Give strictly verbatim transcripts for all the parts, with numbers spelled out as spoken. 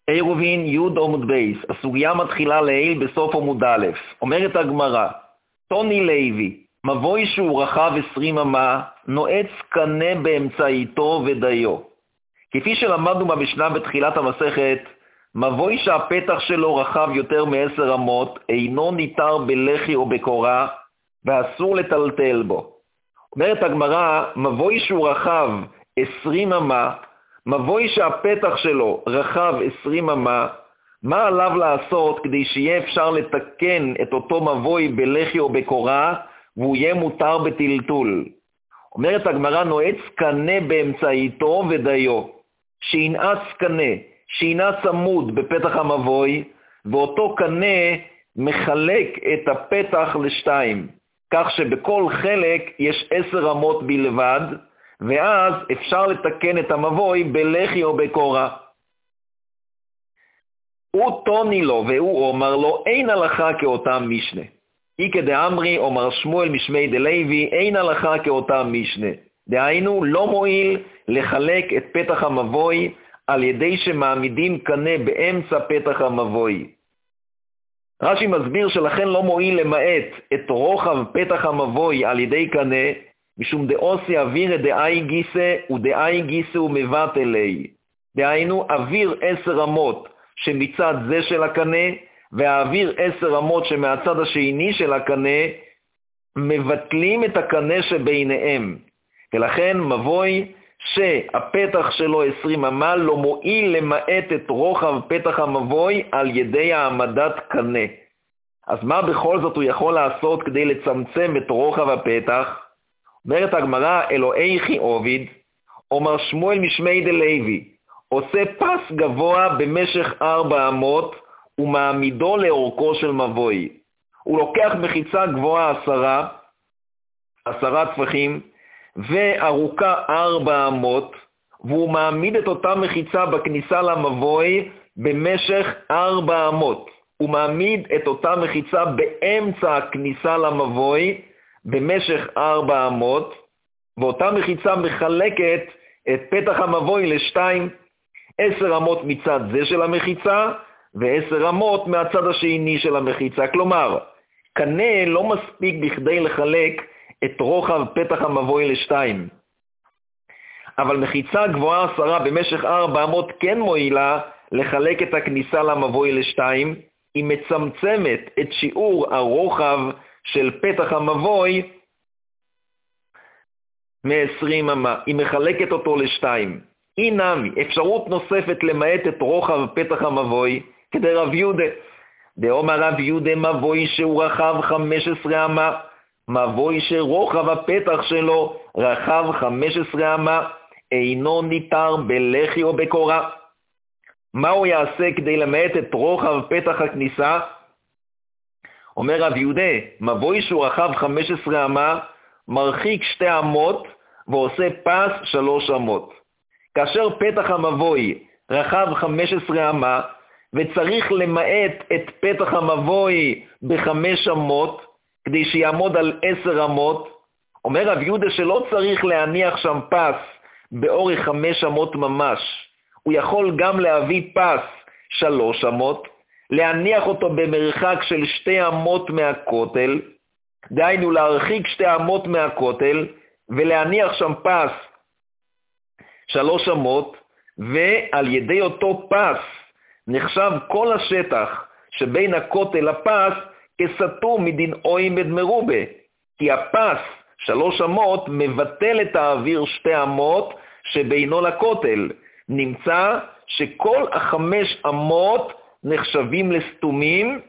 עירובין י' עמוד בייס, הסוגיה מתחילה לעיל בסוף עמוד א', אומרת הגמרא, טוני לוי, מבוי שהוא רחב עשרים אמה, נועץ קנה באמצעיתו ודיו. כפי שלמדנו במשנה בתחילת המסכת, מבוי שהפתח שלו רחב יותר מעשר אמות, אינו ניתר בלחי או בקורה, ואסור לטלטל בו. אומרת הגמרא, מבוי שהוא רחב עשרים אמה, מבוי שהפתח שלו רחב עשרים אמה, מה עליו לעשות כדי שיהיה אפשר לתקן את אותו מבוי בלחי או בקורה, והוא יהיה מותר בטלטול? אומרת הגמרא, נועץ קנה באמצעיתו ודיו. שינעץ קנה, שינעץ עמוד בפתח המבוי, ואותו קנה מחלק את הפתח לשתיים, כך שבכל חלק יש עשר אמות בלבד, ואז אפשר לתקן את המבוי בלחי או בקורה. הוא טוני לו והוא אומר לו, אין הלכה כאותם משנה. איקא דאמרי אומר שמואל משמי דלוי, אין הלכה כאותם משנה. דהיינו, לא מועיל לחלק את פתח המבוי על ידי שמעמידים קנה באמצע פתח המבוי. רש"י מסביר שלכן לא מועיל למעט את רוחב פתח המבוי על ידי קנה, משום דאוסי אוויר דאי גיסא ודאי גיסא ומבט אלי. דהיינו, אוויר עשר אמות שמצד זה של הקנה, והאוויר עשר אמות שמהצד השני של הקנה, מבטלים את הקנה שביניהם. ולכן מבוי שהפתח שלו עשרים אמה לא מועיל למעט את רוחב פתח המבוי על ידי העמדת קנה. אז מה בכל זאת הוא יכול לעשות כדי לצמצם את רוחב הפתח? אומרת הגמרא, אלוהי חי עובד, אומר שמואל משמי דלוי, עושה פס גבוה במשך ארבע אמות ומעמידו לאורכו של מבוי. הוא לוקח מחיצה גבוהה עשרה, עשרה טפחים, וארוכה ארבע אמות, והוא מעמיד את אותה מחיצה בכניסה למבוי במשך ארבע אמות. הוא מעמיד את אותה מחיצה באמצע הכניסה למבוי במשך ארבע אמות, ואותה מחיצה מחלקת את פתח המבוי לשתיים, עשר אמות מצד זה של המחיצה, ועשר אמות מהצד השני של המחיצה. כלומר, קנה לא מספיק בכדי לחלק את רוחב פתח המבוי לשתיים. אבל מחיצה גבוהה עשרה במשך ארבע אמות כן מועילה לחלק את הכניסה למבוי לשתיים, היא מצמצמת את שיעור הרוחב של פתח המבוי מ-עשרים אמה, היא מחלקת אותו לשתיים. אינמי, אפשרות נוספת למעט את רוחב פתח המבוי, כדי רב יהודה. דאמר רב יהודה, מבוי שהוא רחב חמש עשרה אמה, מבוי שרוחב הפתח שלו רחב חמש עשרה אמה, אינו ניתר בלחי או בקורה. מה הוא יעשה כדי למעט את רוחב פתח הכניסה? אומר רב יהודה, מבוי שהוא רחב חמש עשרה אמה, מרחיק שתי אמות ועושה פס שלוש אמות. כאשר פתח המבוי רחב חמש עשרה אמה, וצריך למעט את פתח המבוי בחמש אמות, כדי שיעמוד על עשר אמות, אומר רב יהודה שלא צריך להניח שם פס באורך חמש אמות ממש. הוא יכול גם להביא פס שלוש אמות, להניח אותו במרחק של שתי אמות מהכותל, דהיינו להרחיק שתי אמות מהכותל, ולהניח שם פס שלוש אמות, ועל ידי אותו פס נחשב כל השטח שבין הכותל לפס כסתום מדין אוימד מרובה, כי הפס שלוש אמות מבטל את האוויר שתי אמות שבינו לכותל. נמצא שכל החמש אמות נחשבים לסתומים,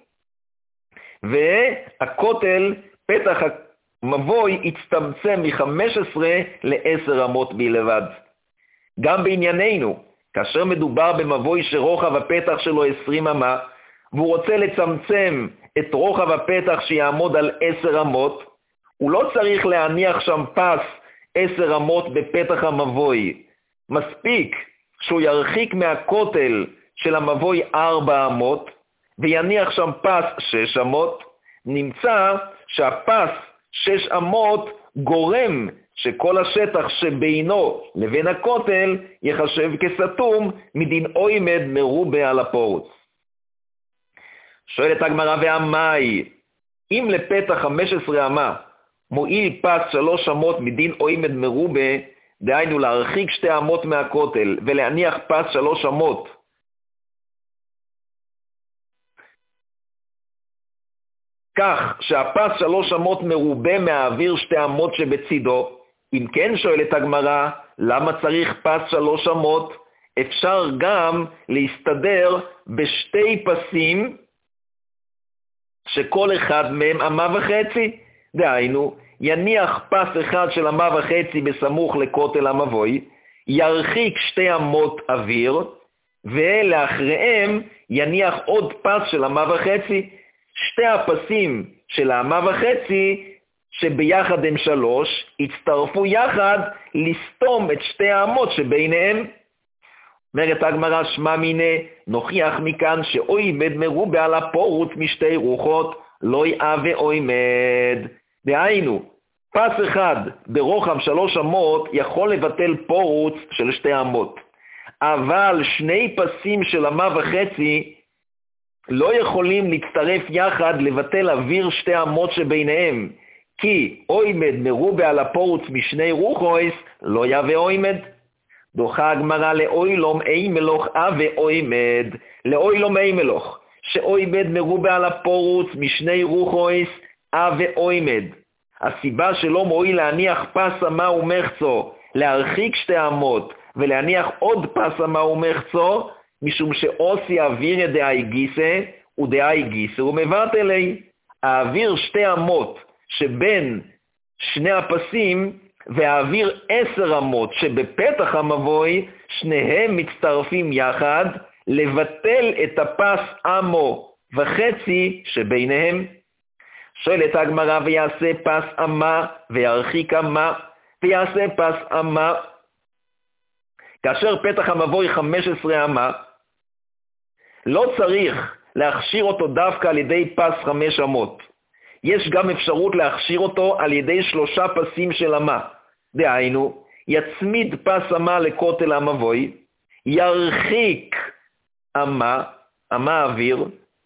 והכותל, פתח המבוי, הצטמצם מ-חמש עשרה ל-עשר אמות בלבד. גם בענייננו, כאשר מדובר במבוי שרוחב הפתח שלו עשרים אמה, והוא רוצה לצמצם את רוחב הפתח שיעמוד על עשר אמות, הוא לא צריך להניח שם פס עשר אמות בפתח המבוי. מספיק שהוא ירחיק מהכותל של המבוי ארבע אמות, ויניח שם פס שש אמות. נמצא שהפס שש אמות גורם שכל השטח שבינו לבין הכותל יחשב כסתום מדין אוימד מרובה על הפורץ. שואלת הגמרא והמאי, אם לפתח חמש עשרה אמה מועיל פס שלוש אמות מדין אוימד מרובה, דהיינו להרחיק שתי אמות מהכותל ולהניח פס שלוש אמות, כך שהפס שלוש אמות מרובה מהאוויר שתי אמות שבצידו, אם כן שואלת הגמרא, למה צריך פס שלוש אמות? אפשר גם להסתדר בשתי פסים שכל אחד מהם אמה וחצי. דהיינו, יניח פס אחד של אמה וחצי בסמוך לכותל המבוי, ירחיק שתי אמות אוויר, ולאחריהם יניח עוד פס של אמה וחצי. שתי הפסים של האמה וחצי שביחד הם שלוש, הצטרפו יחד לסתום את שתי האמות שביניהם. אומרת הגמרא, שמע מיני, נוכיח מכאן שאוימד מרובה על הפורוץ משתי רוחות, לא יאה ואוימד. דהיינו, פס אחד ברוחב שלוש אמות יכול לבטל פורוץ של שתי אמות, אבל שני פסים של אמה וחצי לא יכולים להצטרף יחד לבטל אוויר שתי אמות שביניהם, כי אוימד מרובה על הפורוץ משני רוחויס, לא יאה ואוימד. דוחה הגמרא לאוילום אי מלוך אבה אוימד, לאוילום אי מלוך, שאוימד מרובה על הפורוץ משני רוחויס, אבה אוימד. הסיבה שלא מועיל להניח פס אמה ומחצו, להרחיק שתי אמות, ולהניח עוד פס אמה ומחצו, משום שאוסי אוויר דאי גיסא ודאי גיסא ומבטל לי. האוויר שתי אמות שבין שני הפסים, והאוויר עשר אמות שבפתח המבוי, שניהם מצטרפים יחד לבטל את הפס אמו וחצי שביניהם. שואלת הגמרא, ויעשה פס אמה וירחיק אמה ויעשה פס אמה. כאשר פתח המבוי חמש עשרה אמה, לא צריך להכשיר אותו דווקא על ידי פס חמש אמות. יש גם אפשרות להכשיר אותו על ידי שלושה פסים של אמה. דהיינו, יצמיד פס אמה לכותל המבוי, ירחיק אמה, אמה אוויר,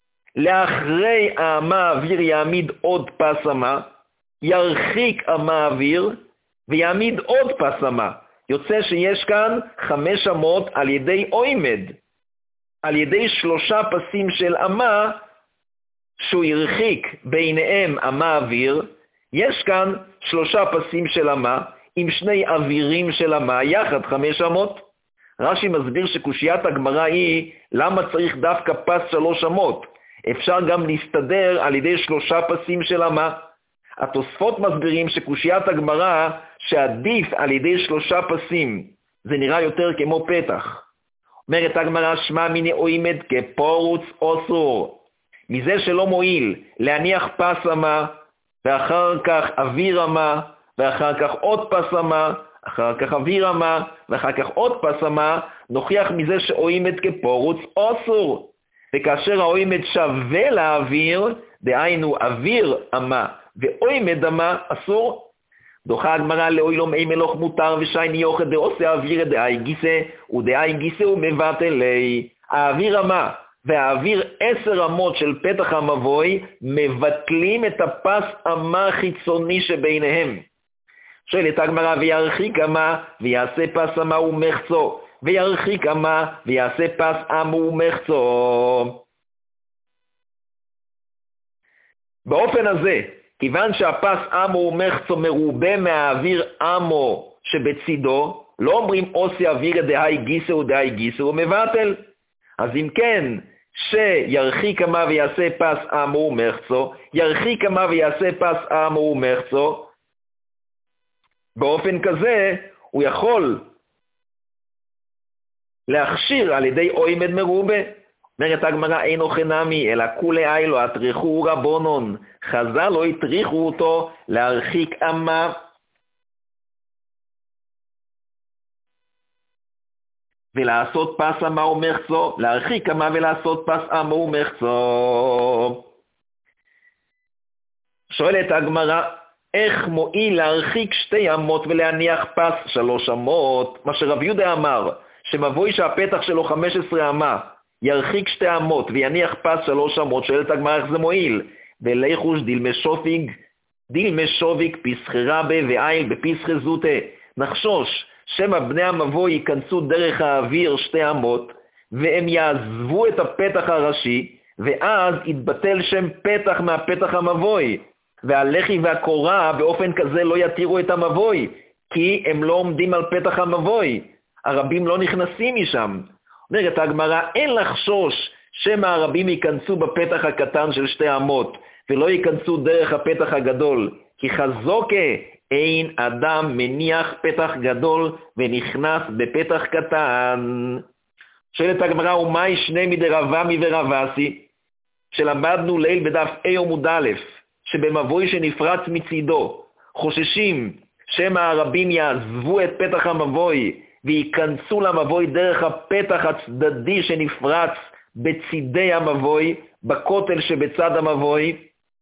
לאחרי האמה אוויר יעמיד עוד פס אמה, ירחיק אמה אוויר, ויעמיד עוד פס אמה. יוצא שיש כאן חמש אמות על ידי אוימד, על ידי שלושה פסים של אמה, שהוא ירחיק ביניהם אמה אוויר. יש כאן שלושה פסים של אמה, עם שני אווירים של אמה, יחד חמש אמות. רש"י מסביר שקושיית הגמרא היא, למה צריך דווקא פס שלוש אמות? אפשר גם להסתדר על ידי שלושה פסים של אמה. התוספות מסבירים שקושיית הגמרא, שעדיף על ידי שלושה פסים, זה נראה יותר כמו פתח. אומרת הגמרא, שמע מיני אוימד כפורוץ אוסור. מזה שלא מועיל להניח פס אמה, ואחר כך אוויר אמה, ואחר כך עוד פס אמה, אחר כך אוויר אמה, ואחר כך עוד פס אמה, נוכיח מזה שאוימד כפורוץ אוסור. וכאשר האוימד שווה לאוויר, דהיינו אוויר אמה ואוימד אמה, אסור. דוחה הגמרא, לאוילום אי מלוך מותר ושייני יוחד דעושה אוויר דאי גיסא ודאי גיסא ומבטל לי. האוויר אמה והאוויר עשר אמות של פתח המבוי מבטלים את הפס אמה חיצוני שביניהם. שואלת הגמרא, וירחיק אמה ויעשה פס אמה ומחצו, וירחיק אמה ויעשה פס אמה ומחצו. באופן הזה, כיוון שהפס אמו ומחצו מרובה מהאוויר אמו שבצידו, לא אומרים אוסי אוויר דהי גיסא ודהי גיסא ומבטל. אז אם כן, שירחיק אמה ויעשה פס אמו ומחצו, ירחיק אמה ויעשה פס אמו ומחצו, באופן כזה הוא יכול להכשיר על ידי אוימד מרובה. אומרת הגמרא, אינו חינמי, אלא כולי אילו הטריחו רבונון, חז"ל לא הטריחו אותו להרחיק אמה ולעשות פס אמה ומחצו, להרחיק אמה ולעשות פס אמה ומחצו. שואלת הגמרא, איך מועיל להרחיק שתי אמות ולהניח פס שלוש אמות? מה שרב יהודה אמר, שמבוי שהפתח שלו חמש עשרה אמה, ירחיק שתי אמות ויניח פס שלוש אמות, שואלת הגמרא איך זה מועיל? ולחוש דילמה שופיג, דילמה שוביק פסחי רבה ואיל בפסחי זוטה. נחשוש שמא בני המבוי ייכנסו דרך האוויר שתי אמות, והם יעזבו את הפתח הראשי, ואז יתבטל שם פתח מהפתח המבוי, והלחי והקורה באופן כזה לא יתירו את המבוי, כי הם לא עומדים על פתח המבוי. הרבים לא נכנסים משם. אומרת הגמרא, אין לחשוש שמא הרבים ייכנסו בפתח הקטן של שתי אמות, ולא ייכנסו דרך הפתח הגדול, כי חזוקה אין אדם מניח פתח גדול ונכנס בפתח קטן. שואלת הגמרא, ומה ישנה מדרבמי ורבסי, שלמדנו ליל בדף A עמוד א', שבמבוי שנפרץ מצידו, חוששים שמא הרבים יעזבו את פתח המבוי, וייכנסו למבוי דרך הפתח הצדדי שנפרץ בצידי המבוי, בכותל שבצד המבוי.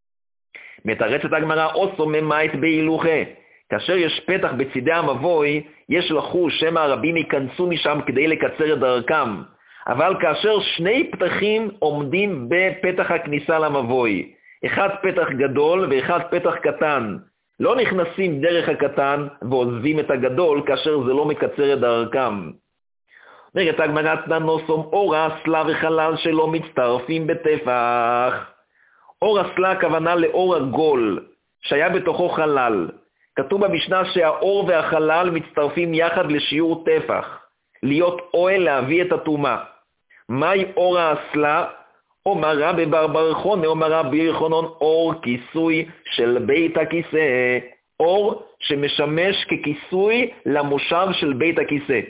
מתרצת הגמרא, אוסו ממית בהילוכה. כאשר יש פתח בצידי המבוי, יש לחוש שמא הרבים ייכנסו משם כדי לקצר את דרכם. אבל כאשר שני פתחים עומדים בפתח הכניסה למבוי, אחד פתח גדול ואחד פתח קטן, לא נכנסים דרך הקטן ועוזבים את הגדול כאשר זה לא מקצר את דרכם. אומרת הגמרא, תננוסום אור האסלה וחלל שלא מצטרפים בטפח. אור האסלה הכוונה לאור הגול שהיה בתוכו חלל. כתוב במשנה שהאור והחלל מצטרפים יחד לשיעור טפח, להיות אוהל להביא את הטומאה. מהי אור האסלה? אומר רבי בר בר חונה, אומר רבי יוחנן, אור כיסוי של בית הכיסא, אור שמשמש ככיסוי למושב של בית הכיסא.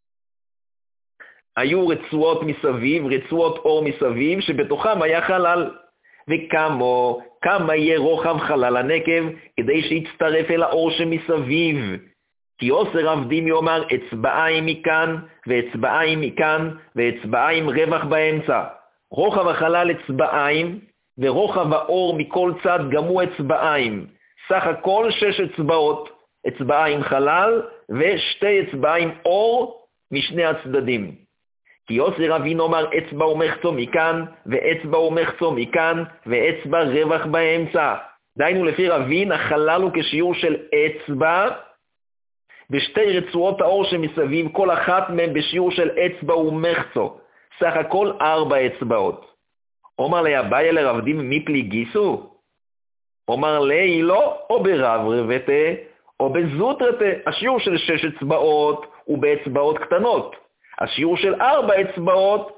היו רצועות מסביב, רצועות אור מסביב, שבתוכם היה חלל. וכמו, כמה יהיה רוחב חלל הנקב, כדי שיצטרף אל האור שמסביב. כי עושה רב דימי אומר, אצבעיים מכאן, ואצבעיים מכאן, ואצבעיים רווח באמצע. רוחב החלל אצבעיים, ורוחב האור מכל צד גם הוא אצבעיים. סך הכל שש אצבעות, אצבעיים חלל, ושתי אצבעיים אור משני הצדדים. כי יוסי רבין אומר, אצבע ומחצו מכאן, ואצבע ומחצו מכאן, ואצבע רווח באמצע. דיינו לפי רבין, החלל הוא כשיעור של אצבע, ושתי רצועות האור שמסביב, כל אחת מהן בשיעור של אצבע ומחצו. סך הכל ארבע אצבעות. אומר לי, אביי לרב דימי מי פליגיסו? אומר לי, לא, או ברב רבתה, או בזוט רבתה. השיעור של שש אצבעות הוא באצבעות קטנות. השיעור של ארבע אצבעות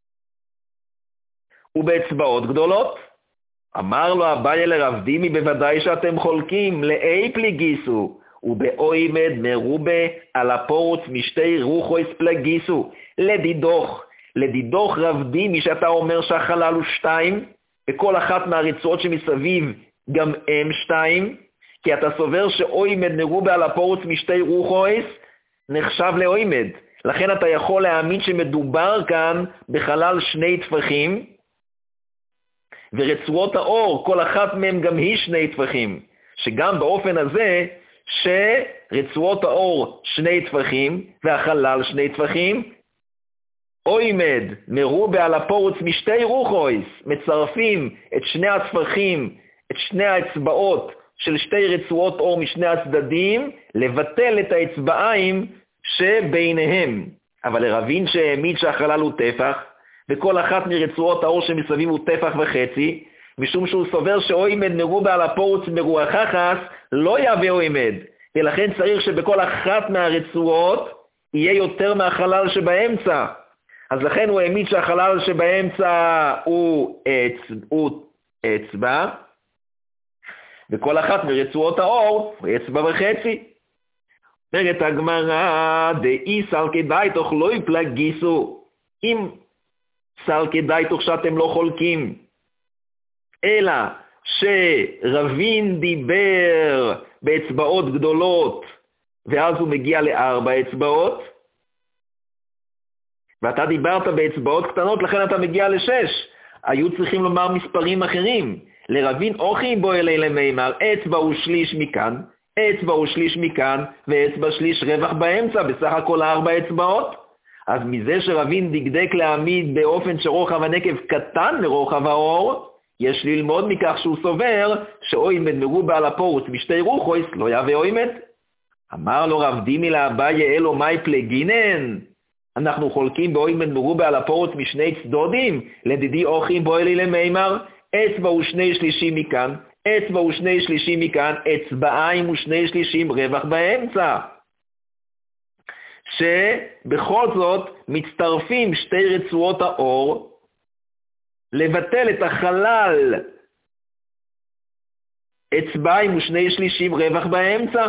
הוא באצבעות גדולות. אמר לו אביי לרב דימי, בוודאי שאתם חולקים, לאי פליגיסו, ובאוימד מרובה על הפורוץ משתי רוחויס פלגיסו, לדידוך. לדידוך רב דימי שאתה אומר שהחלל הוא שתיים, וכל אחת מהרצועות שמסביב גם הם שתיים, כי אתה סובר שאוימד מרובה על הפורוץ משתי רוחויס נחשב לאוימד. לכן אתה יכול להאמין שמדובר כאן בחלל שני טפחים, ורצועות האור, כל אחת מהם גם היא שני טפחים, שגם באופן הזה שרצועות האור שני טפחים, והחלל שני טפחים, אוימד מרובה על הפורוץ משתי רוחויס, מצרפים את שני הטפחים, את שני האצבעות של שתי רצועות אור משני הצדדים, לבטל את האצבעיים שביניהם. אבל לרבין שהעמיד שהחלל הוא טפח, וכל אחת מרצועות האור שמסביב הוא טפח וחצי, משום שהוא סובר שאוימד מרובה על הפורוץ מרוח חס, לא יהווה אוימד, ולכן צריך שבכל אחת מהרצועות יהיה יותר מהחלל שבאמצע. אז לכן הוא העמיד שהחלל שבאמצע הוא, אצ... הוא אצבע, וכל אחת מרצועות האור הוא אצבע וחצי. אומרת הגמרא, דאי סלקי דייתוך לא יפלגיסו, אם סלקי דייתוך שאתם לא חולקים, אלא שרבין דיבר באצבעות גדולות, ואז הוא מגיע לארבע אצבעות, ואתה דיברת באצבעות קטנות, לכן אתה מגיע לשש. היו צריכים לומר מספרים אחרים. לרבין אוכי בו אלי למימר, אצבע הוא שליש מכאן, אצבע הוא שליש מכאן, ואצבע שליש רווח באמצע, בסך הכל ארבע אצבעות. אז מזה שרבין דקדק להעמיד באופן שרוחב הנקב קטן לרוחב האור, יש ללמוד מכך שהוא סובר שאוימד מרובה על הפורוס משתי רוחויס לא יהווה אוימד. אמר לו רב דימי לאביי אלו מאי פלגינן, אנחנו חולקים באוימד מרובה על הפורוס משני צדודים, לדידי אוכי בו אלי למימר, אצבע הוא שני שלישים מכאן, אצבע הוא שני שלישים מכאן, אצבעיים ושני שלישים רווח באמצע. שבכל זאת מצטרפים שתי רצועות האור, לבטל את החלל אצבעיים ושני שלישים רווח באמצע.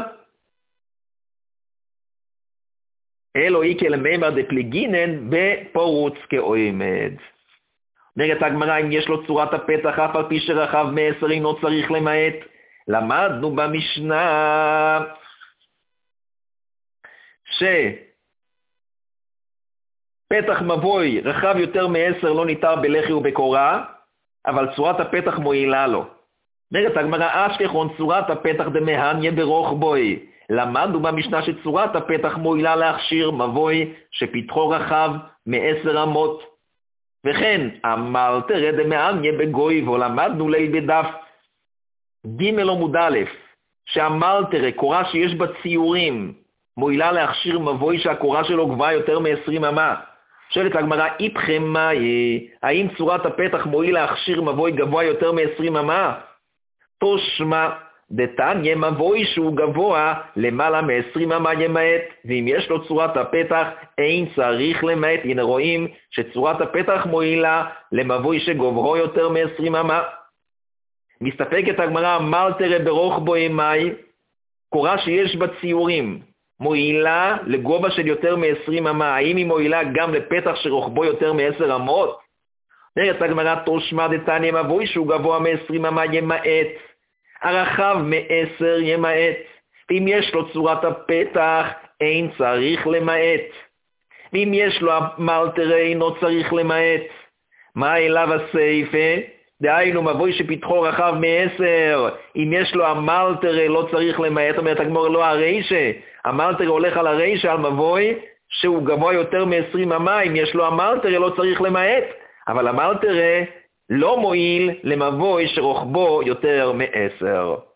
אלו איקה למימר דפליגינן בפורוץ כאוימד. נראית הגמרא, אם יש לו צורת הפתח אף על פי שרחב מעשר אינו צריך למעט. למדנו במשנה שפתח מבוי רחב יותר מעשר לא ניתר בלחי ובקורה, אבל צורת הפתח מועילה לו. נראית הגמרא, אשכחון צורת הפתח דמהניה ברוך בוי. למדנו במשנה שצורת הפתח מועילה להכשיר מבוי שפתחו רחב מעשר אמות. וכן, אמר תרד דמהניה בגוי, ולמדנו ליל בדף ג' עמוד א', שאמר תראה, קורה שיש בה ציורים, מועילה להכשיר מבוי שהקורה שלו גבוהה יותר מ-עשרים אמה. שואלת הגמרא, איפכם מהי? האם צורת הפתח מועיל להכשיר מבוי גבוה יותר מ-עשרים אמה? תושמע, דתניא מבוי שהוא גבוה למעלה מ-עשרים אמה ימעט, ואם יש לו צורת הפתח אין צריך למעט. הנה רואים שצורת הפתח מועילה למבוי שגובהו יותר מ-עשרים אמה. מסתפקת הגמרא, אמר תראה ברוך בוי מאי, קורה שיש בה ציורים, מועילה לגובה של יותר מ-עשרים אמה, האם היא מועילה גם לפתח שרוחבו יותר מ-עשר אמות? נראית הגמרא, תושמע דתניא מבוי שהוא גבוה מ-עשרים אמה ימעט, הרחב מ-עשר ימעט, ואם יש לו צורת הפתח אין צריך למעט, ואם יש לו המלטרה אינו צריך למעט. מה אליו הסייפה? דהיינו מבוי שפתחו רחב מ-עשר, אם יש לו המלטרה לא צריך למעט. אומרת הגמרא, לא הריישה, המלטרה הולך על הריישה, על מבוי שהוא גבוה יותר מ-עשרים אמה, אם יש לו המלטרה לא צריך למעט, אבל המלטרה לא מועיל למבוי שרוחבו יותר מ-עשר.